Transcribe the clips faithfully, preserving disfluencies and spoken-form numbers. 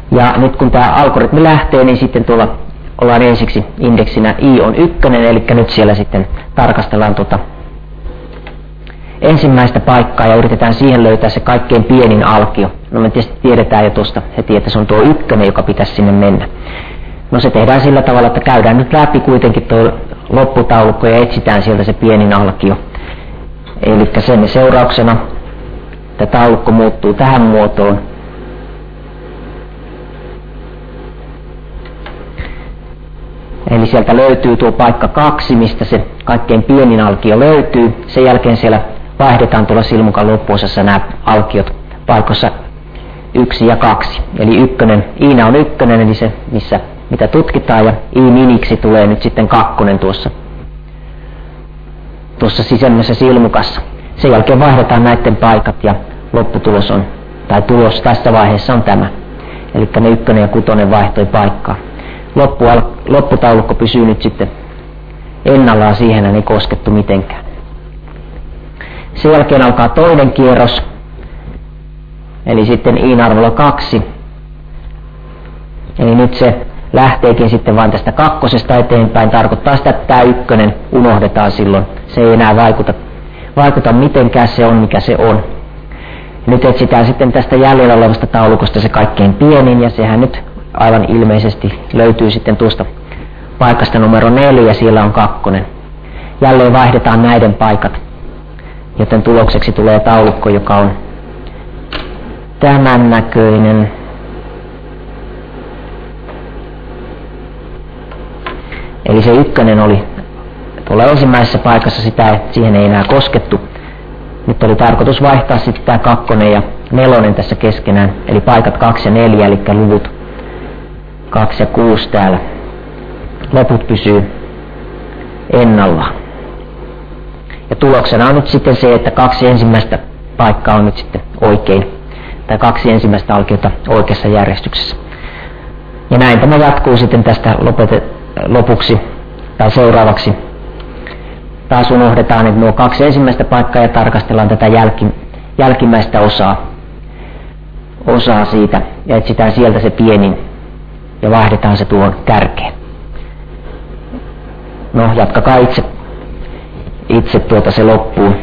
Ja nyt kun tämä algoritmi lähtee, niin sitten tuolla ollaan ensiksi indeksinä i on ykkönen, eli nyt siellä sitten tarkastellaan tuota ensimmäistä paikkaa ja yritetään siihen löytää se kaikkein pienin alkio. No me tietysti tiedetään jo tuosta heti, että se on tuo ykkönen, joka pitäisi sinne mennä. No se tehdään sillä tavalla, että käydään nyt läpi kuitenkin tuo lopputaulukko ja etsitään sieltä se pienin alkio. Eli sen seurauksena tämä taulukko muuttuu tähän muotoon. Eli sieltä löytyy tuo paikka kaksi, mistä se kaikkein pienin alkio löytyy. Sen jälkeen siellä vaihdetaan tuolla silmukan loppuosassa nämä alkiot paikoissa yksi ja kaksi. Eli ykkönen, iina on ykkönen, eli se, missä, mitä tutkitaan, ja i miniksi tulee nyt sitten kakkonen tuossa, tuossa sisemmässä silmukassa. Sen jälkeen vaihdetaan näiden paikat, ja lopputulos on, tai tulos tässä vaiheessa on tämä. Eli ne ykkönen ja kutonen vaihtoi paikkaa. Loppu, lopputaulukko pysyy nyt sitten ennallaan, siihen ei koskettu mitenkään. Sen jälkeen alkaa toinen kierros, eli sitten i-arvolla kaksi. Eli nyt se lähteekin sitten vain tästä kakkosesta eteenpäin, tarkoittaa sitä, että tämä ykkönen unohdetaan silloin. Se ei enää vaikuta, vaikuta mitenkään, se on mikä se on. Nyt etsitään sitten tästä jäljellä olevasta taulukosta se kaikkein pienin, ja sehän nyt aivan ilmeisesti löytyy sitten tuosta paikasta numero neljä, siellä on kakkonen. Jälleen vaihdetaan näiden paikat, joten tulokseksi tulee taulukko, joka on tämän näköinen. Eli se ykkönen oli tuolla ensimmäisessä paikassa, sitä, siihen ei enää koskettu. Nyt oli tarkoitus vaihtaa sitten tämä kakkonen ja nelonen tässä keskenään, eli paikat kaksi ja neljä, eli luvut kaksi ja kuusi täällä. Loput pysyy ennallaan. Ja tuloksena on nyt sitten se, että kaksi ensimmäistä paikkaa on nyt sitten oikein, tai kaksi ensimmäistä alkiota oikeassa järjestyksessä. Ja näin tämä jatkuu sitten tästä lopete, lopuksi, tai seuraavaksi. Taas unohdetaan, että nuo kaksi ensimmäistä paikkaa ja tarkastellaan tätä jälki, jälkimmäistä osaa, osaa siitä, ja etsitään sieltä se pienin, ja vaihdetaan se tuon kärkeen. No, jatkakaa itse, itse tuota se loppuun.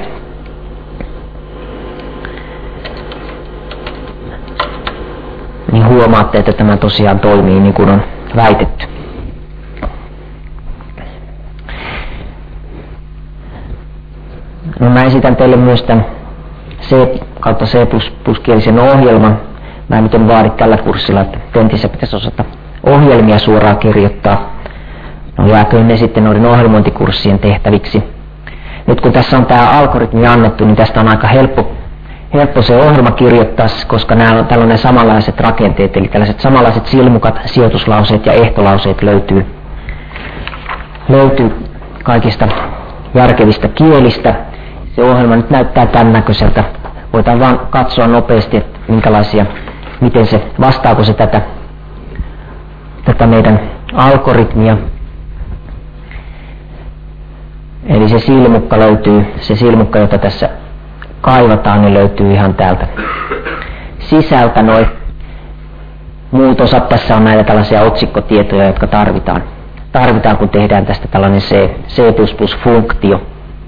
Niin huomaatte, että tämä tosiaan toimii niin kuin on väitetty. No, mä esitän teille myös tämän C kautta C plus plus kielisen ohjelman. Mä nyt en vaadi tällä kurssilla, että tentissä pitäisi osata ohjelmia suoraan kirjoittaa. No, jääköön ne sitten noiden ohjelmointikurssien tehtäviksi. Nyt kun tässä on tämä algoritmi annettu, niin tästä on aika helppo, helppo se ohjelma kirjoittaa, koska nämä on tällainen samanlaiset rakenteet, eli tällaiset samanlaiset silmukat, sijoituslauseet ja ehtolauseet löytyy, löytyy kaikista järkevistä kielistä. Se ohjelma nyt näyttää tämän näköiseltä. Voidaan vaan katsoa nopeasti, että minkälaisia, miten se, vastaako se tätä, tätä meidän algoritmia. Eli se silmukka löytyy, se silmukka, jota tässä kaivataan, niin löytyy ihan täältä sisältä. Noi muut osat tässä on näitä tällaisia otsikkotietoja, jotka tarvitaan, tarvitaan kun tehdään tästä tällainen C, C++-funktio.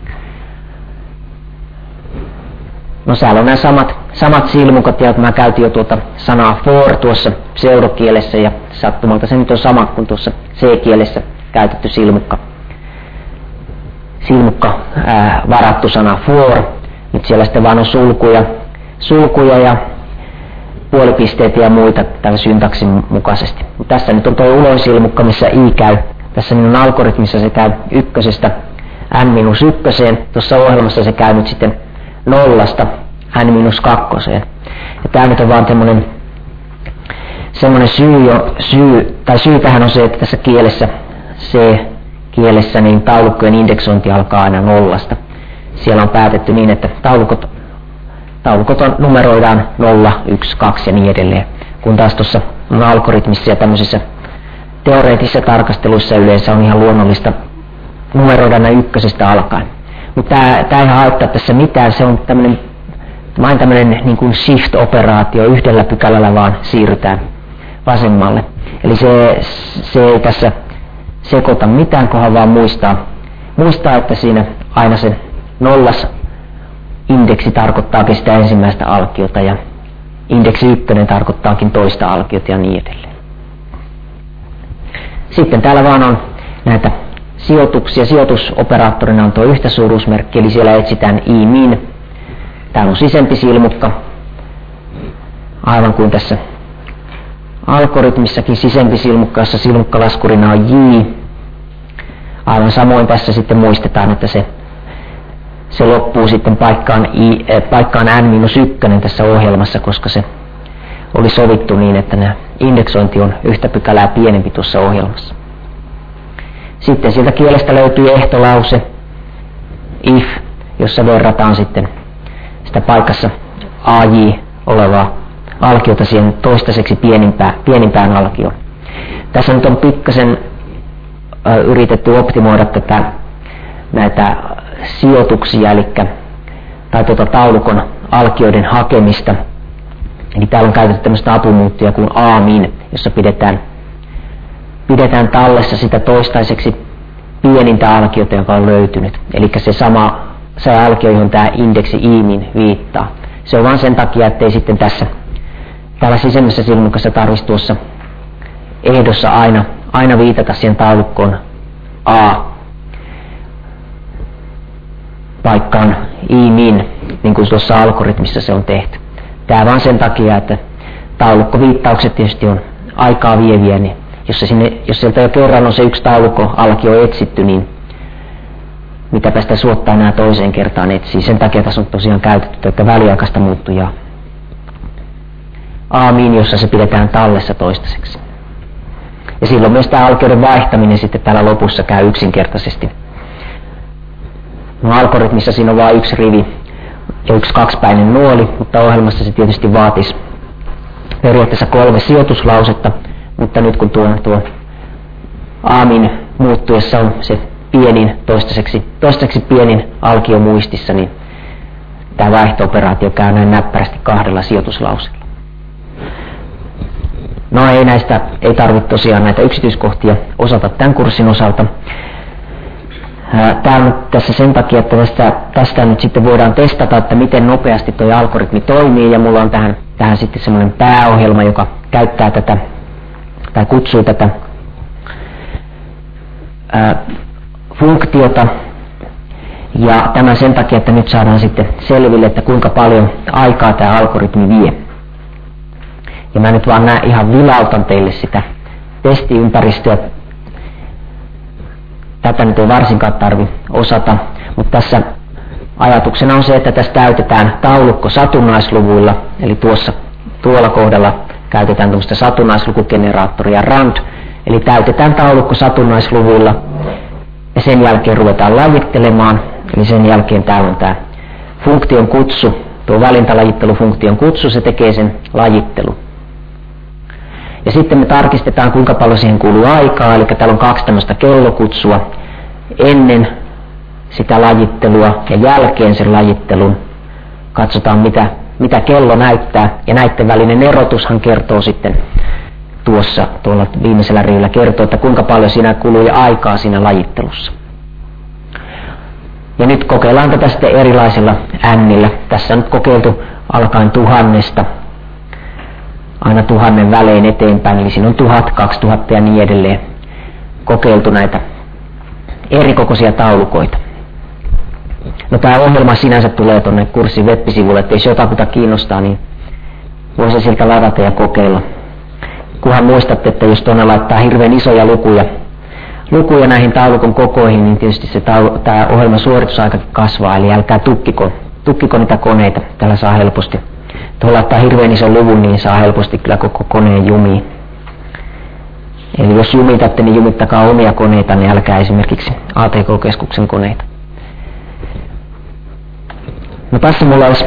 No, siellä on nämä samat, samat silmukat, ja mä käytin jo tuota sanaa for tuossa pseudokielessä, ja sattumalta se nyt on sama kuin tuossa C-kielessä käytetty silmukka. Silmukka, ää, varattu sana for. Nyt siellä sitten vaan on sulkuja, sulkuja ja puolipisteitä ja muita tämän syntaksin mukaisesti. Mut tässä nyt on tuo uloinsilmukka, missä i käy. Tässä minun algoritmissa se käy ykkösestä n minus ykköseen. Tuossa ohjelmassa se käy nyt sitten nollasta n minus kakkoseen. Ja tämä nyt on vaan semmoinen, semmoinen syy, jo, syy, tai syy tähän on se, että tässä kielessä, C-kielessä, niin taulukkojen indeksointi alkaa aina nollasta. Siellä on päätetty niin, että taulukot, taulukot on, numeroidaan nolla, yksi, kaksi ja niin edelleen. Kun taas tuossa algoritmissa ja tämmöisissä teoreettisissa tarkasteluissa yleensä on ihan luonnollista numeroida näin ykkösestä alkaen. Mutta tämä ei haittaa tässä mitään, se on tämmöinen, vain tämmöinen niin kuin shift-operaatio, yhdellä pykälällä vaan siirrytään vasemmalle. Eli se, se ei tässä sekoita mitään, kunhan vaan muistaa, muistaa, että siinä aina se nollas indeksi tarkoittaakin sitä ensimmäistä alkiota ja indeksi ykkönen tarkoittaakin toista alkiota ja niin edelleen. Sitten täällä vaan on näitä sijoituksia. Sijoitusoperaattorina on tuo yhtäsuuruusmerkki, eli siellä etsitään I-min. Täällä on sisempi silmukka, aivan kuin tässä algoritmissakin sisempi silmukka, jossa silmukkalaskurina on J. Aivan samoin tässä sitten muistetaan, että se, se loppuu sitten paikkaan, I, äh, paikkaan N miinus yksi tässä ohjelmassa, koska se oli sovittu niin, että nämä indeksointi on yhtä pykälää pienempi tuossa ohjelmassa. Sitten sieltä kielestä löytyy ehtolause, if, jossa verrataan sitten sitä paikassa A J olevaa alkiota siihen toistaiseksi pienimpään, pienimpään alkioon. Tässä nyt on pikkasen ö, yritetty optimoida tätä, näitä sijoituksia, eli tai tuota taulukon alkioiden hakemista. Eli täällä on käytetty tämmöistä apumuuttia kuin A-min, jossa pidetään, pidetään tallessa sitä toistaiseksi pienintä alkiota, joka on löytynyt. Eli se sama se alkio, johon tämä indeksi I-min viittaa. Se on vain sen takia, ettei sitten tässä täällä sisemmässä silmukassa tarvitsisi tuossa ehdossa aina, aina viitata siihen taulukkoon A paikkaan I-min, niin kuin tuossa algoritmissa se on tehty. Tämä vaan sen takia, että taulukkoviittaukset tietysti on aikaa vieviä, niin jos, se sinne, jos sieltä jo kerran on se yksi taulukkoalkio etsitty, niin mitäpä sitä suottaa nämä toiseen kertaan etsii. Sen takia tässä on tosiaan käytetty että väliaikaista muuttujaa A-min, jossa se pidetään tallessa toistaiseksi. Ja silloin myös tämä alkioiden vaihtaminen sitten täällä lopussa käy yksinkertaisesti. No algoritmissa siinä on vain yksi rivi ja yksi kaksipäinen nuoli, mutta ohjelmassa se tietysti vaatisi periaatteessa kolme sijoituslausetta, mutta nyt kun tuo, tuo A-min muuttuessa on se pienin, toistaiseksi, toistaiseksi pienin alkio muistissa, niin tämä vaihto-operaatio käy näin näppärästi kahdella sijoituslauseella. No ei näistä, ei tarvitse tosiaan näitä yksityiskohtia osata tämän kurssin osalta. Tämä on tässä sen takia, että tästä, tästä nyt sitten voidaan testata, että miten nopeasti tuo algoritmi toimii, ja mulla on tähän, tähän sitten semmoinen pääohjelma, joka käyttää tätä, tai kutsuu tätä ää, funktiota, ja tämä sen takia, että nyt saadaan sitten selville, että kuinka paljon aikaa tämä algoritmi vie. Ja mä nyt vaan näin ihan vilautan teille sitä testiympäristöä. Tätä nyt ei varsinkaan tarvi osata, mutta tässä ajatuksena on se, että tässä täytetään taulukko satunnaisluvuilla, eli tuossa tuolla kohdalla käytetään tuosta satunnaislukugeneraattoria rand, eli täytetään taulukko satunnaisluvuilla ja sen jälkeen ruvetaan lajittelemaan, eli sen jälkeen täällä on tämä funktion kutsu, tuo valintalajittelu-funktion kutsu, se tekee sen lajittelu. Ja sitten me tarkistetaan, kuinka paljon siihen kuluu aikaa, eli täällä on kaksi tämmöistä kellokutsua ennen sitä lajittelua ja jälkeen sen lajittelun. Katsotaan, mitä, mitä kello näyttää, ja näiden välinen erotushan kertoo sitten tuossa, tuolla viimeisellä rivillä kertoo, että kuinka paljon siinä kului aikaa siinä lajittelussa. Ja nyt kokeillaan tätä sitten erilaisilla ännillä. Tässä on nyt kokeiltu alkaen tuhannesta aina tuhannen välein eteenpäin, eli siinä on tuhat, kaksituhatta ja niin edelleen kokeiltu näitä erikokoisia taulukoita. No tämä ohjelma sinänsä tulee tuonne kurssin web-sivulle, ettei se jotakuta kiinnostaa, niin voisi sieltä ladata ja kokeilla. Kunhan muistatte, että jos tuonne laittaa hirveän isoja lukuja, lukuja näihin taulukon kokoihin, niin tietysti se taulu, tämä ohjelman suoritusaika kasvaa, eli älkää tukkiko, tukkiko niitä koneita, tällä saa helposti. Tuolla laittaa hirveän ison luvun, niin saa helposti kyllä koko koneen jumiin. Eli jos jumitatte, niin jumittakaa omia koneita, niin älkää esimerkiksi A T K-keskuksen koneita. No tässä mulla olisi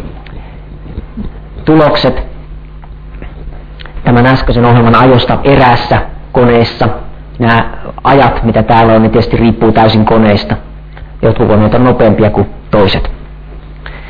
tulokset tämän äskeisen ohjelman ajosta eräässä koneessa. Nämä ajat, mitä täällä on, niin tietysti riippuu täysin koneista. Jotkut koneet on nopeampia kuin toiset.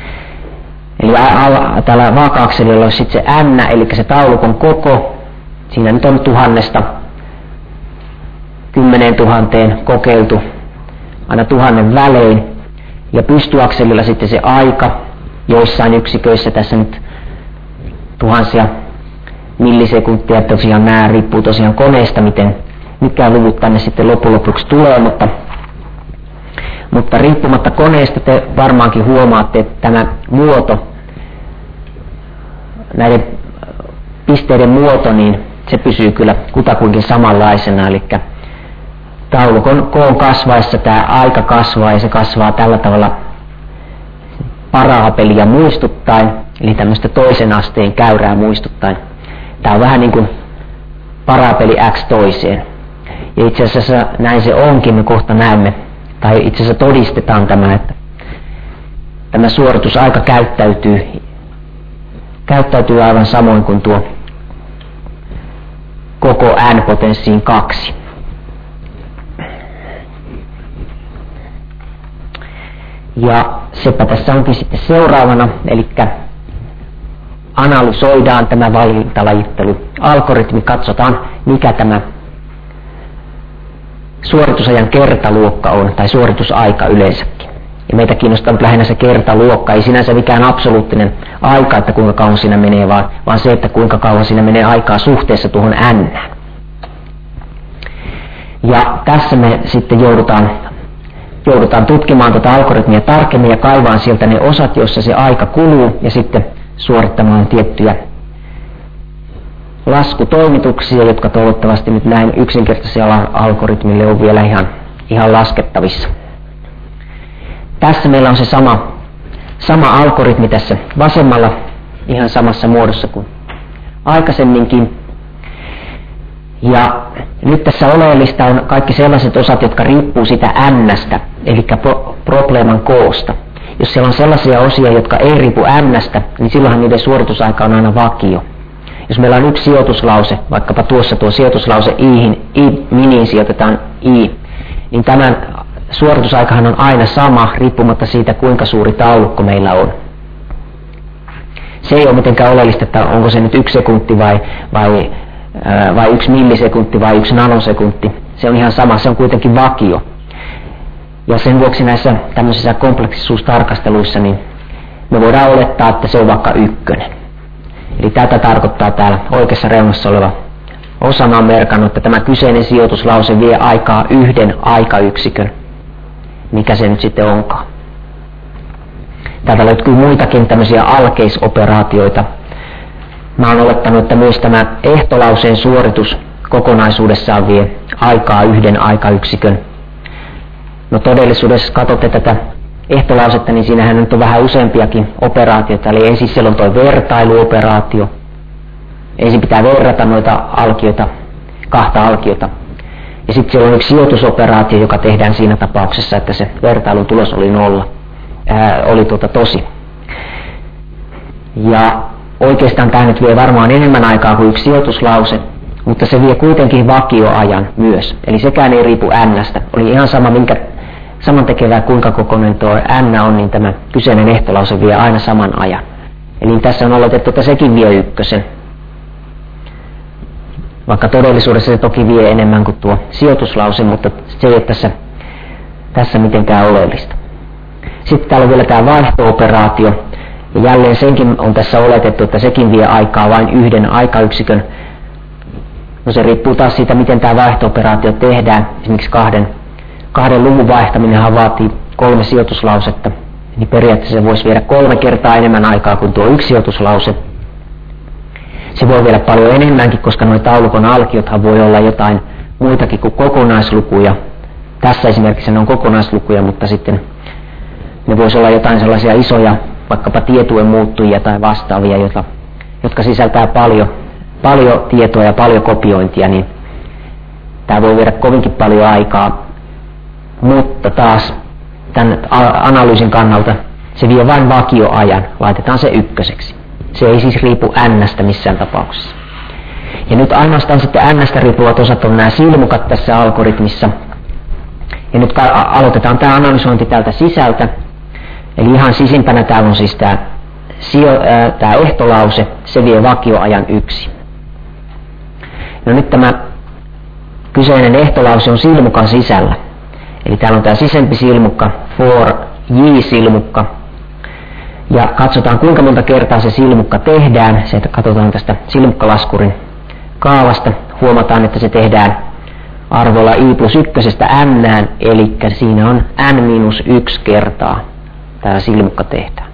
Eli täällä vaaka-akselilla olisi sitten se n, eli se taulukon koko, Siinä nyt on tuhannesta kymmeneen tuhanteen kokeiltu aina tuhannen välein. Ja pystyakselilla sitten se aika, joissain yksiköissä tässä nyt tuhansia millisekuntia, tosiaan nämä riippuu tosiaan koneesta, miten mikä luvut tänne sitten loppujen lopuksi tulee, mutta, mutta riippumatta koneesta te varmaankin huomaatte, että tämä muoto, näiden pisteiden muoto, niin se pysyy kyllä kutakuinkin samanlaisena, eli taulukon koon kasvaessa tämä aika kasvaa ja se kasvaa tällä tavalla paraapelia muistuttaen, eli tämmöistä toisen asteen käyrää muistuttaen. Tämä on vähän niin kuin paraapeli x toiseen. Ja itse asiassa näin se onkin, me kohta näemme, tai itse asiassa todistetaan tämä, että tämä suoritusaika käyttäytyy, käyttäytyy aivan samoin kuin tuo koko n-potenssiin kaksi. Ja sepä tässä onkin sitten seuraavana, eli analysoidaan tämä valintalajittelu. Algoritmi, katsotaan mikä tämä suoritusajan kertaluokka on, tai suoritusaika yleensäkin. Ja meitä kiinnostaa lähinnä se kertaluokka, ei sinänsä mikään absoluuttinen aika, että kuinka kauan siinä menee, vaan, vaan se, että kuinka kauan siinä menee aikaa suhteessa tuohon n. Ja tässä me sitten joudutaan, joudutaan tutkimaan tätä algoritmia tarkemmin ja kaivaan sieltä ne osat, joissa se aika kuluu, ja sitten suorittamaan tiettyjä laskutoimituksia, jotka toivottavasti nyt näin yksinkertaisella algoritmille on vielä ihan, ihan laskettavissa. Tässä meillä on se sama, sama algoritmi tässä vasemmalla, ihan samassa muodossa kuin aikaisemminkin. Ja nyt tässä oleellista on kaikki sellaiset osat, jotka riippuu sitä n-stä, eli pro- probleeman koosta. Jos siellä on sellaisia osia, jotka ei riipu n-stä, niin silloinhan niiden suoritusaika on aina vakio. Jos meillä on yksi sijoituslause, vaikkapa tuossa tuo sijoituslause i'hin, i-miniin sijoitetaan i, niin tämän suoritusaikahan on aina sama, riippumatta siitä, kuinka suuri taulukko meillä on. Se ei ole mitenkään oleellista, että onko se nyt yksi sekunti vai, vai, ää, vai yksi millisekunti vai yksi nanosekunti. Se on ihan sama, se on kuitenkin vakio. Ja sen vuoksi näissä tämmöisissä kompleksisuustarkasteluissa niin me voidaan olettaa, että se on vaikka ykkönen. Eli tätä tarkoittaa täällä oikeassa reunassa oleva osana on merkannut, että tämä kyseinen sijoituslause vie aikaa yhden aikayksikön, mikä se nyt sitten onkaan. Täältä löytyy muitakin tämmöisiä alkeisoperaatioita. Mä oon olettanut, että myös tämä ehtolauseen suoritus kokonaisuudessaan vie aikaa yhden aikayksikön. No todellisuudessa, jos katsotte tätä ehtolausetta, niin siinähän nyt on vähän useampiakin operaatioita. Eli ensin siellä on tuo vertailuoperaatio. Ensin pitää verrata noita alkioita, kahta alkiota. Ja sitten siellä on yksi sijoitusoperaatio, joka tehdään siinä tapauksessa, että se vertailun tulos oli nolla. Ää, oli tuota tosi. Ja oikeastaan tämä nyt vie varmaan enemmän aikaa kuin yksi sijoituslause, mutta se vie kuitenkin vakioajan myös. Eli sekään ei riipu n-stä. Oli ihan sama, minkä samantekevää kuinka kokoinen tuo n on, niin tämä kyseinen ehtolause vie aina saman ajan. Eli tässä on oletettu, että sekin vie ykkösen. Vaikka todellisuudessa se toki vie enemmän kuin tuo sijoituslause, mutta se ei ole tässä, tässä mitenkään oleellista. Sitten täällä on vielä tämä vaihto-operaatio. Ja jälleen senkin on tässä oletettu, että sekin vie aikaa vain yhden aikayksikön. No se riippuu taas siitä, miten tämä vaihto-operaatio tehdään. Esimerkiksi kahden, kahden luvun vaihtaminenhan vaatii kolme sijoituslausetta. Niin periaatteessa se voisi viedä kolme kertaa enemmän aikaa kuin tuo yksi sijoituslause. Se voi viedä paljon enemmänkin, koska nuo taulukon alkiothan voi olla jotain muitakin kuin kokonaislukuja. Tässä esimerkiksi ne on kokonaislukuja, mutta sitten ne voisi olla jotain sellaisia isoja, vaikkapa tietuen muuttujia tai vastaavia, jotka, jotka sisältää paljon, paljon tietoa ja paljon kopiointia, niin tämä voi viedä kovinkin paljon aikaa, mutta taas tämän analyysin kannalta se vie vain vakioajan, laitetaan se ykköseksi. Se ei siis riipu n-stä missään tapauksessa. Ja nyt ainoastaan sitten n-stä riippuvat osat on nämä silmukat tässä algoritmissa. Ja nyt aloitetaan tämä analysointi täältä sisältä. Eli ihan sisimpänä täällä on siis tämä, tämä ehtolause, se vie vakioajan yksi. No nyt tämä kyseinen ehtolause on silmukan sisällä. Eli täällä on tämä sisempi silmukka, for j-silmukka. Ja katsotaan kuinka monta kertaa se silmukka tehdään. Se, katsotaan tästä silmukkalaskurin kaavasta. Huomataan, että se tehdään arvolla i plus ykkösestä n, eli siinä on n miinus yksi kertaa tämä silmukka tehdään.